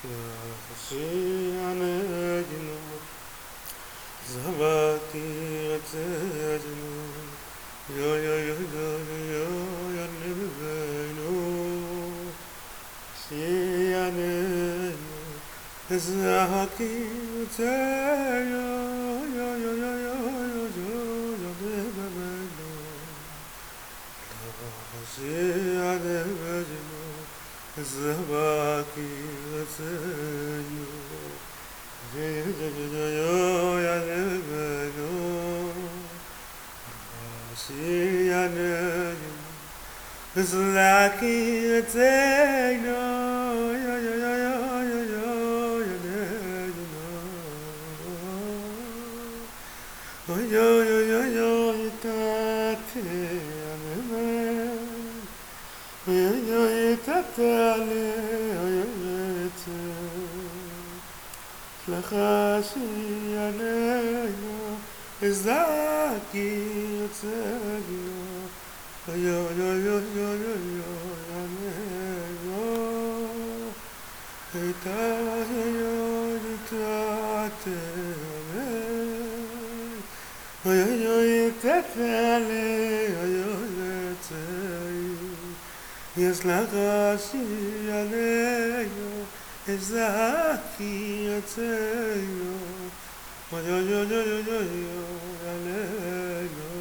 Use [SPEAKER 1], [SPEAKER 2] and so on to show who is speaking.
[SPEAKER 1] Shianegino, Zavati Ratzajino, Yo yo yo yo yo yo Nivino, Shianegino, Zaki Ratzajino, Yo yo yo yo yo yo yo Nivino, Shianegino, Zavaki Ratzajino. It's like it's a no, Zaki, yo yo yo yo yo yo yo eta yo yo tate yo yo tetale yo yo te yes la gashi aleyo ezaki te yo yo yo yo yo yo yo aleyo